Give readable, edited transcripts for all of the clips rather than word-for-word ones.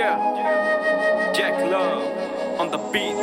Yeah, Jack Love on the beat.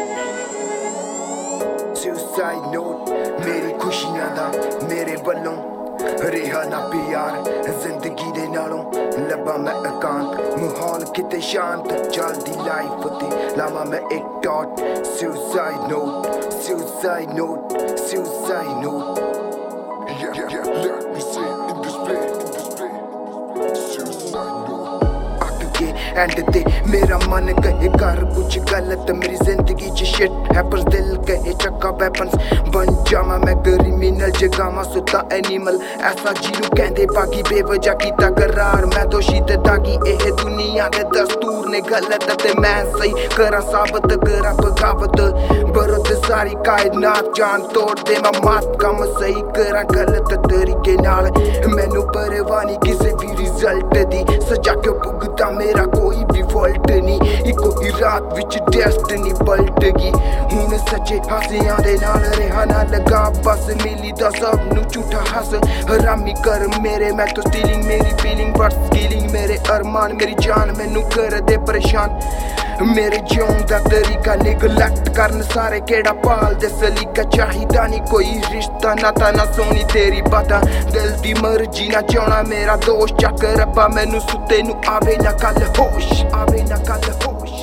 Suicide note मेरी खुशियां दा मेरे बल्लों ਰਿਹਾ ना प्यार जिंदगी दे नालों लब्बा मैं एकांत माहौल किते शांत चलदी लाइफ ते लावा मैं एक dot suicide note suicide note suicide note let me say in this play suicide note and ते मेरा मन कहे कर कुछ गलत मेरी जिंदगी च शिट है पर दिल कहे चक्का वेपन्स बन जावा मैं क्रिमिनल जगावा सुता एनिमल ऐसा जीरू कहंदे बाकी बेवजह कीता करार मैं दोषी ते दागी एह दुनिया दे दस्तूर ने गलत ते मैं सही करा साबत करा बगावत बरद सारी कायनात जान तोड़ दे मैं मात कम सही करा गलत तरीके नाल मैनू परवाह नहीं किसी भी रिजल्ट दी सजा क्यों भुगता मेरा कोई भी फॉल्ट नहीं इको ही रात विच डेस्टिनी पलट गई हुण सच्चे हासियां दे नाल रहा ना लगा बस मिली दा सब नू झूठा हस हरामी कर मेरे मैं तो स्टीलिंग मेरी फीलिंग बट स्कीलिंग मेरे अरमान मेरी जान मैनू कर दे परेशान मेरे जिउण दा तरीका निगलैक्ट करन सारे केड़ा पाल दे सलीका चाहिदा नहीं कोई रिश्ता नाता ना सोनी तेरी बातां दिल दी मर्जी ना चाहना मेरा दोष चक रब्बा मैनू सुते नू आवे ना कल होश आवे ना कल होश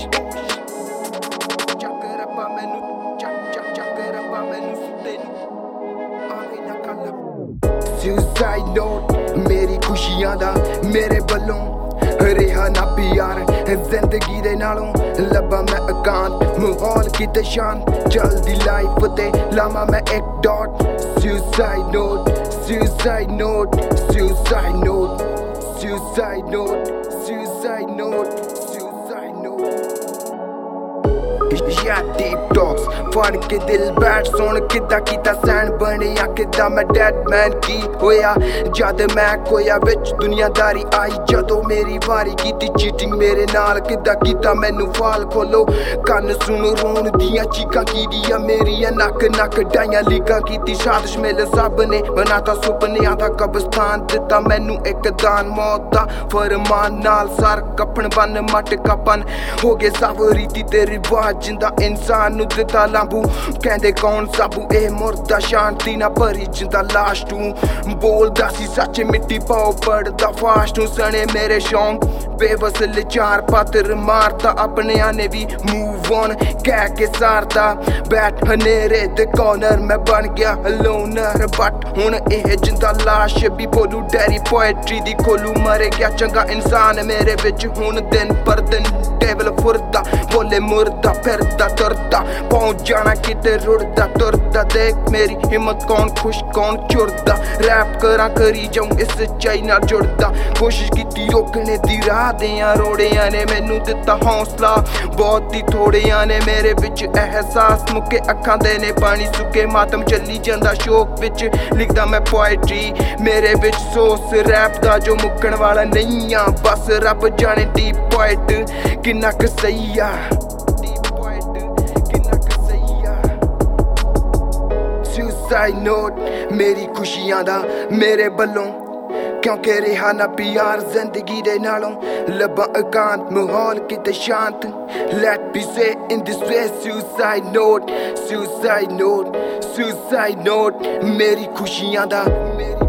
चक रब्बा मैनू चक रब्बा मैनू सुते नू आवे ना कल suicide note मेरी खुशियां दा मेरे बल्लों ਰਿਹਾ ना प्यार जिंदगी दे नालों लब्बा मैं एकांत माहौल किते शांत चलदी लाइफ ते लावा मैं एक dot suicide note suicide note suicide note suicide note suicide note suicide note Yeah, deep talks फड़ के दिल बैठ सुन किदा कीता सैन बनिया किदा मैं डेड मैन की होया जद मैं कोया विच दुनियादारी आई जदों मेरी वारी कीती चीटिंग मेरे नाल किदा कीता मैनू फाल खोलो कन्न सुन रोन दियां चीकां कीदियां मेरियां नक नक डाइयां लीकां कीती साजिश मेल सब ने बनाता सुपनियां दा कब्रिस्तान दिता मैनू एक दान मौत दा फरमान नाल सर कफन बन मटका बन हो गए सब रीति ते रिवाज जिंदा इंसान नू दिता लांबू कहंदे कौन साबू ए मुर्दा शांति ना भरी जिंदा लाश तू बोलदा सी सच मिट्टी पाओ पड़दा फाश तू सने मेरे शौक बेबस लिचार पात्र मारता अपने आने भी मूव ऑन कह के सारदा बैठ हनेरे दे कॉर्नर मैं बन गया लोनर बट हुण एह जिंदा लाश भी बोलू डैरी पोएट्री दी खोलू मरे गया चंगा इंसान मेरे विच हुण दिन पर दिन डेवल फुरदा बोले मुर्दा फिरदा तुरदा पहुंच जाना किते रुड़दा तुरदा देख मेरी हिम्मत कौन खुश कौन चुरदा रैप करा करी जाऊं इस सच्चाई नाल जुड़दा कोशिश कीती रोकने दी राह दियां रोड़ियां ने मैनू दिता हौसला बहुत ही थोड़ियां ने मेरे विच एहसास मुके अखां दे ने पानी सुके मातम चली जांदा शोक विच लिखदा मैं पोएट्री मेरे विच सोस रैप दा जो मुक्कण वाला नहीं आ बस रब जाने डीप पोएट किन्ना क सही आ suicide note मेरी खुशियां दा मेरे बल्लों क्योंकि ਰਿਹਾ ना प्यार जिंदगी दे नालों लब्बा एकांत माहौल किते शांत let me say in this way suicide note suicide note suicide note मेरी खुशियां दा